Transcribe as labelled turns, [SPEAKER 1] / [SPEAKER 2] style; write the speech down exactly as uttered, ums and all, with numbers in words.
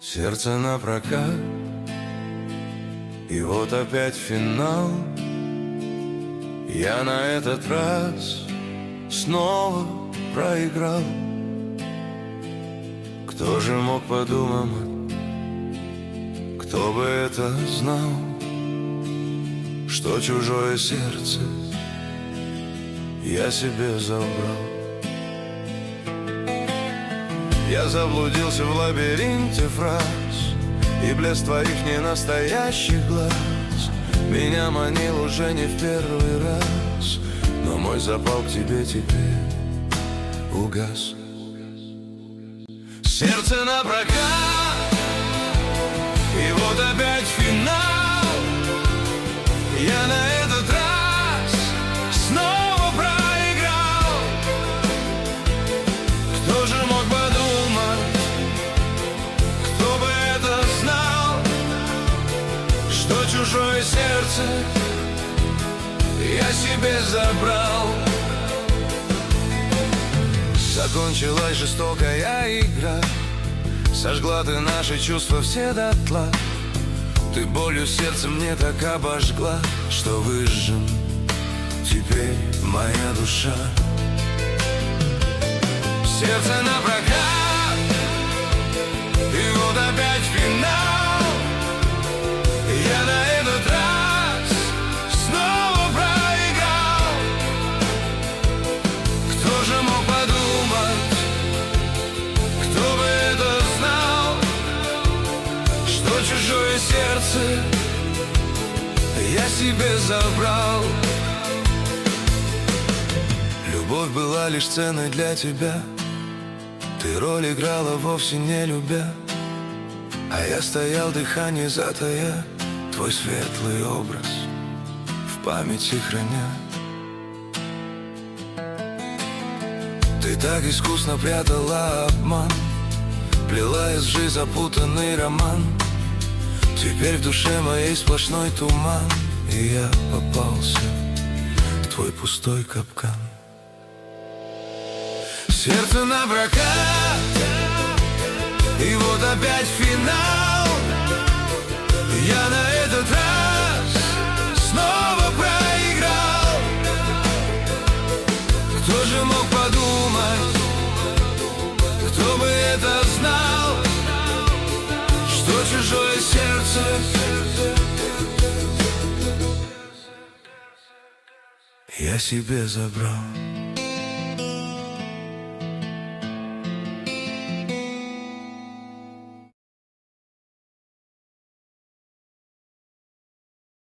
[SPEAKER 1] Сердце напрокат, и вот опять финал. Я на этот раз снова проиграл. Кто же мог подумать, кто бы это знал, что чужое сердце я себе забрал. Я заблудился в лабиринте фраз, и блеск твоих ненастоящих глаз меня манил уже не в первый раз, но мой запал к тебе теперь угас. Сердце напрокат, и вот опять финал. Я на этот раз снова проиграл. Кто же мог подумать, кто бы это знал, что чужое сердце я себе забрал. Закончилась жестокая игра, сожгла ты наши чувства все дотла. Ты болью сердца мне так обожгла, что выжжем теперь моя душа. Сердце напрокат, и вот опять финал. Я на этот раз снова проиграл. Кто же мог подумать, кто бы это знал, что чужое сердце я себе забрал. Любовь была лишь ценной для тебя, ты роль играла вовсе не любя, а я стоял дыхание затая, твой светлый образ в памяти храня. Ты так искусно прятала обман, плела из лжи запутанный роман. Теперь в душе моей сплошной туман, и я попался в твой пустой капкан. Сердце напрокат, и вот опять финал. Я на этот раз снова проиграл. Кто же мог подумать, кто бы это знал, что чужое сердце я себе забрал.